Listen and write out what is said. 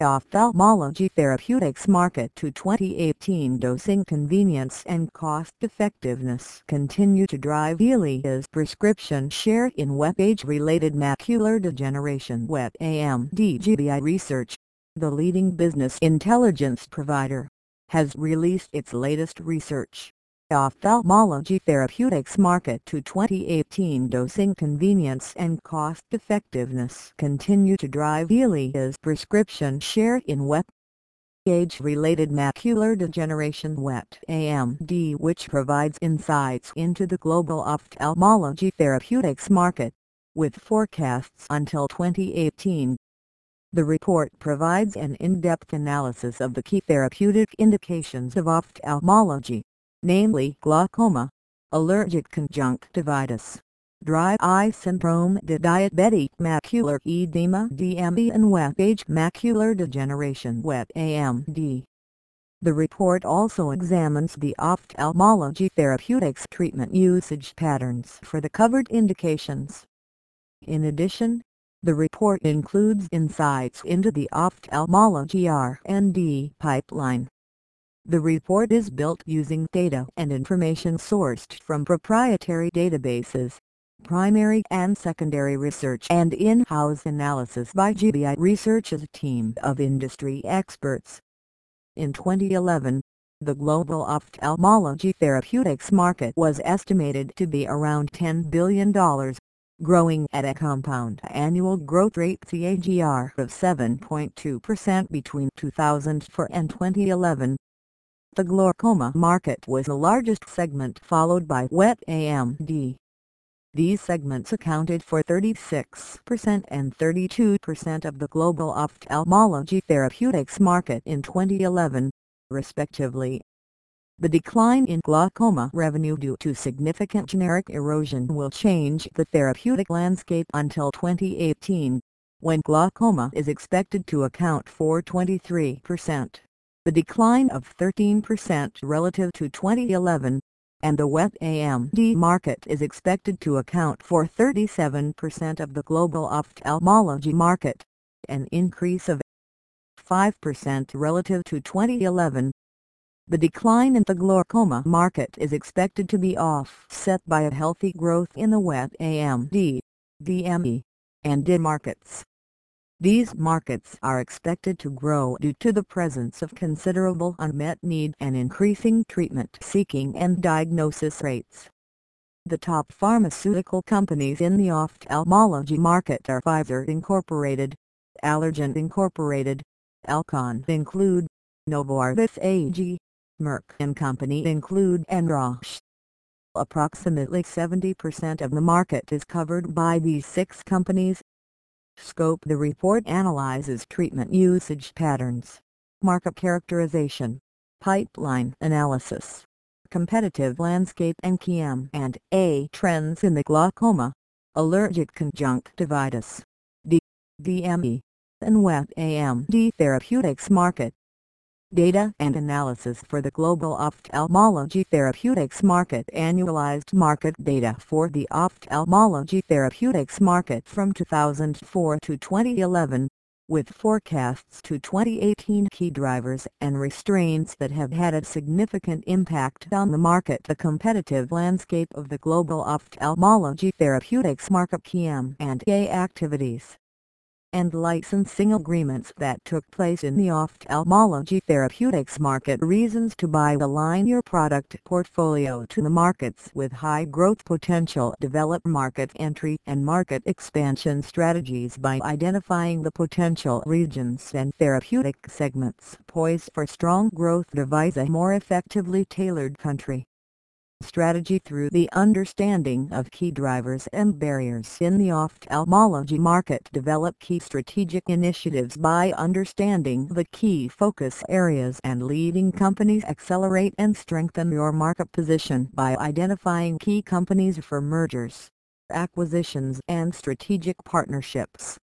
Ophthalmology Therapeutics Market to 2018. Dosing convenience and cost-effectiveness continue to drive Eylea prescription share in wet age-related macular degeneration. Wet AMD. GBI Research, the leading business intelligence provider, has released its latest research. Ophthalmology Therapeutics Market to 2018. Dosing convenience and cost-effectiveness continue to drive Eylea prescription share in wet age-related macular degeneration. Wet AMD, which provides insights into the global ophthalmology therapeutics market, with forecasts until 2018. The report provides an in-depth analysis of the key therapeutic indications of ophthalmology, namely glaucoma, allergic conjunctivitis, dry eye syndrome, diabetic macular edema (DME), and wet age macular degeneration (wet AMD). The report also examines the ophthalmology therapeutics treatment usage patterns for the covered indications. In addition, the report includes insights into the ophthalmology R&D pipeline. The report is built using data and information sourced from proprietary databases, primary and secondary research, and in-house analysis by GBI Research's team of industry experts. In 2011, the global ophthalmology therapeutics market was estimated to be around $10 billion, growing at a compound annual growth rate (CAGR) of 7.2% between 2004 and 2011. The glaucoma market was the largest segment, followed by wet AMD. These segments accounted for 36% and 32% of the global ophthalmology therapeutics market in 2011, respectively. The decline in glaucoma revenue due to significant generic erosion will change the therapeutic landscape until 2018, when glaucoma is expected to account for 23%. The decline of 13% relative to 2011, and the wet AMD market is expected to account for 37% of the global ophthalmology market, an increase of 5% relative to 2011. The decline in the glaucoma market is expected to be offset by a healthy growth in the wet AMD, DME, and DI markets. These markets are expected to grow due to the presence of considerable unmet need and increasing treatment-seeking and diagnosis rates. The top pharmaceutical companies in the ophthalmology market are Pfizer Inc., Allergan Inc., Alcon include, Novartis AG, Merck & Company include, and Roche. Approximately 70% of the market is covered by these 6 companies. Scope. The report analyzes treatment usage patterns, market characterization, pipeline analysis, competitive landscape, and key M&A trends in the glaucoma, allergic conjunctivitis, DME, and wet AMD therapeutics market. Data and analysis for the global ophthalmology therapeutics market. Annualized market data for the ophthalmology therapeutics market from 2004 to 2011, with forecasts to 2018. Key drivers and restraints that have had a significant impact on the market. The competitive landscape of the global ophthalmology therapeutics market. Key M&A activities and licensing agreements that took place in the ophthalmology therapeutics market. Reasons to buy. Align your product portfolio to the markets with high growth potential. Develop market entry and market expansion strategies by identifying the potential regions and therapeutic segments poised for strong growth. Devise a more effectively tailored country strategy through the understanding of key drivers and barriers in the ophthalmology market. Develop key strategic initiatives by understanding the key focus areas and leading companies. Accelerate and strengthen your market position by identifying key companies for mergers, acquisitions, and strategic partnerships.